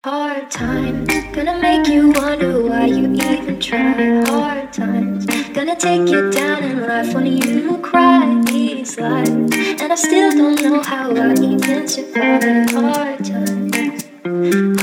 Hard times, gonna make you wonder why you even try. Hard times, gonna take you down in life when you cry these lies. And I still don't know how I even survive. Hard times,